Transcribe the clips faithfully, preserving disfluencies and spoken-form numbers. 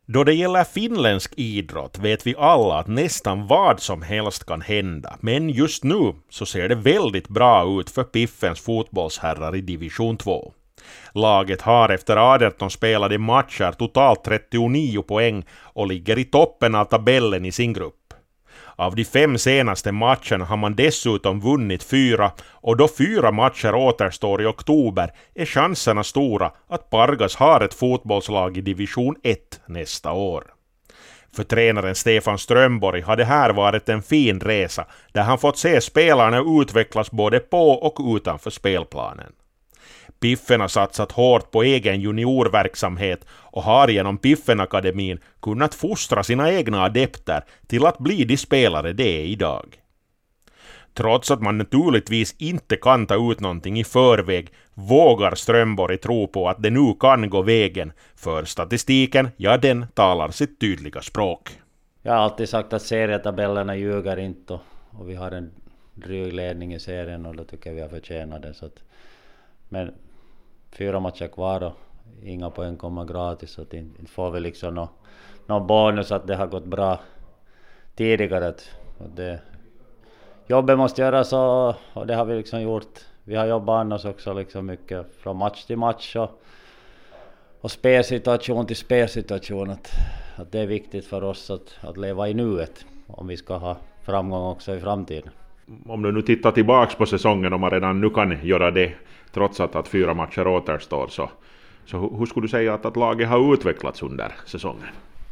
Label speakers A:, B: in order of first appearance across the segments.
A: Då det gäller finländsk idrott vet vi alla att nästan vad som helst kan hända, men just nu så ser det väldigt bra ut för Piffens fotbollsherrar i division två. Laget har efter arton spelade matcher totalt trettionio poäng och ligger i toppen av tabellen i sin grupp. Av de fem senaste matcherna har man dessutom vunnit fyra, och då fyra matcher återstår i oktober är chanserna stora att Pargas har ett fotbollslag i division ett nästa år. För tränaren Stefan Strömborg har det här varit en fin resa där han fått se spelarna utvecklas både på och utanför spelplanen. Piffen har satsat hårt på egen juniorverksamhet och har genom Piffen-akademin kunnat fostra sina egna adepter till att bli de spelare det är idag. Trots att man naturligtvis inte kan ta ut någonting i förväg vågar Strömborg tro på att det nu kan gå vägen, för statistiken, ja, den talar sitt tydliga språk.
B: Jag har alltid sagt att serietabellerna ljuger inte, och, och vi har en dryg ledning i serien och då tycker vi har förtjänat det. Så att, men fyra matcher kvar och inga poäng kommer gratis, så att inte, inte får vi liksom någon, någon bonus att det har gått bra tidigare. Att, att det, jobbet måste göras och, och det har vi liksom gjort. Vi har jobbat annars också liksom mycket från match till match och, och spelsituation till spelsituation. Att, att det är viktigt för oss att, att leva i nuet om vi ska ha framgång också i framtiden.
A: Om du nu tittar tillbaks på säsongen, om man redan nu kan göra det trots att, att fyra matcher återstår, så, så hur skulle du säga att, att laget har utvecklats under säsongen?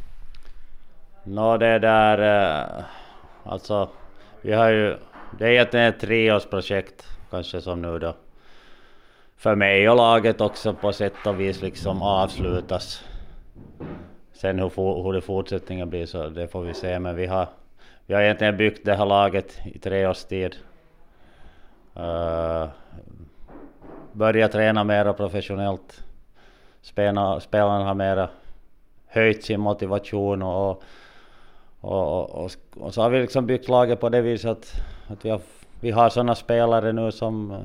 B: Nå, det där, eh, alltså vi har ju, det är egentligen ett treårsprojekt kanske som nu då för mig och laget också på sätt och vis liksom avslutas. Sen hur, hur det fortsättningen blir, så det får vi se, men vi har vi har egentligen byggt det här laget i tre års tid. Uh, börja träna mer professionellt. Spelarna, spelarna har mer höjt sin motivation och, och, och, och, och så har vi liksom byggt laget på det viset att, att vi har, vi har sådana spelare nu som,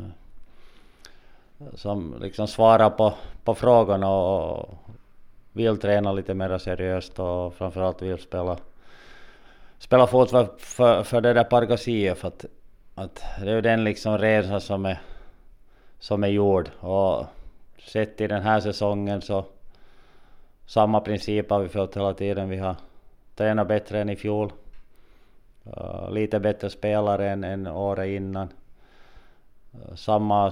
B: som liksom svarar på, på frågorna och vill träna lite mer seriöst och framförallt vill spela spela fotboll för, för, för det där Pargas I F, att, att det är ju den liksom resan som är, som är gjord, och sett i den här säsongen så samma princip har vi följt hela tiden. Vi har tränat bättre än i fjol, uh, lite bättre spelare än, än året innan, uh, samma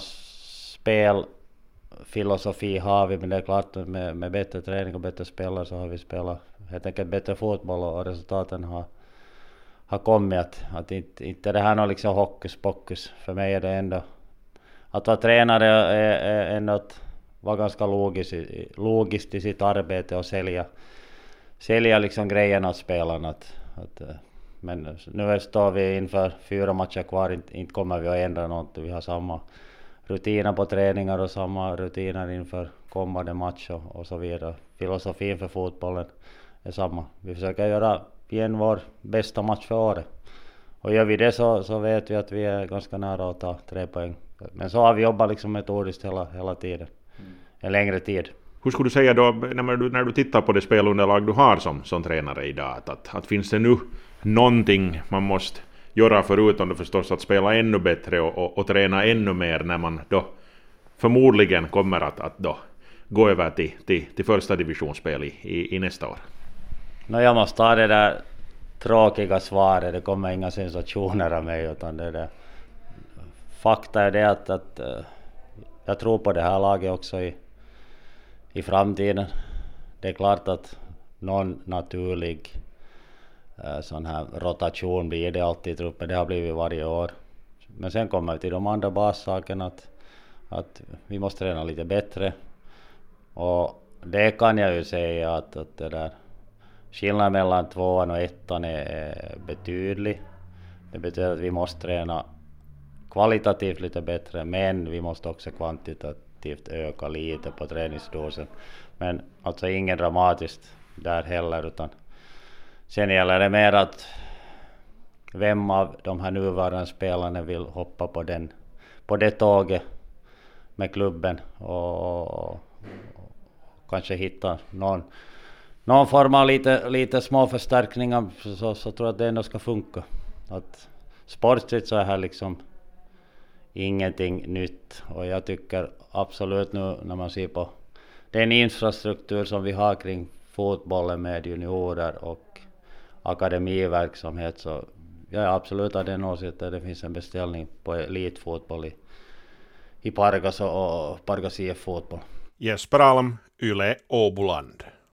B: spelfilosofi har vi, men det är klart med, med bättre träning och bättre spelare så har vi spelat helt enkelt bättre fotboll och resultaten har har kommit att, att inte, inte det här någon liksom hokus pokus. För mig är det ändå att vara tränare är, är ändå att vara ganska logisk, logiskt i sitt arbete och sälja sälja liksom grejerna åt spelarna. Att, att, men nu står vi inför fyra matcher kvar, inte, inte kommer vi att ändra något. Vi har samma rutiner på träningar och samma rutiner inför kommande match och, och så vidare. Filosofin för fotbollen är samma. Vi försöker göra igen vår bästa match för året. Och gör vi det så, så vet vi att vi är ganska nära att ta tre poäng. Men så har vi jobbat liksom metodiskt hela, hela tiden. Mm. En längre tid.
A: Hur skulle du säga då, när du, när du tittar på det spelunderlag du har som, som tränare idag, att, att, att finns det nu någonting man måste göra förutom det förstås att spela ännu bättre och, och, och träna ännu mer när man då förmodligen kommer att, att då gå över till, till, till första divisionsspel i, i, i nästa år?
B: No, jag måste ta det där tråkiga svaret, det kommer inga sensationer av mig, utan det där fakta är det att, att uh, jag tror på det här laget också i, i framtiden. Det är klart att någon naturlig uh, sån här rotation blir det alltid i truppen, det har blivit varje år. Men sen kommer vi till de andra bassakerna, att, att vi måste träna lite bättre, och det kan jag ju säga att, att det där skillnaden mellan tvåan och ettan är betydlig. Det betyder att vi måste träna kvalitativt lite bättre, men vi måste också kvantitativt öka lite på träningsdosen. Men alltså ingen dramatiskt där heller, utan sen gäller det mer att vem av de här nuvarande spelarna vill hoppa på, den, på det tåget med klubben och, och, och kanske hitta någon någon form av lite, lite små förstärkningar så, så, så tror jag att det ändå ska funka. Att sportsligt så är här liksom ingenting nytt, och jag tycker absolut nu när man ser på den infrastruktur som vi har kring fotbollen med juniorer och akademiverksamhet, så jag är absolut av den åsikten att det finns en beställning på elitfotboll i, i Pargas och Pargas I F fotboll.
A: Jesper Alm, Yle Åboland.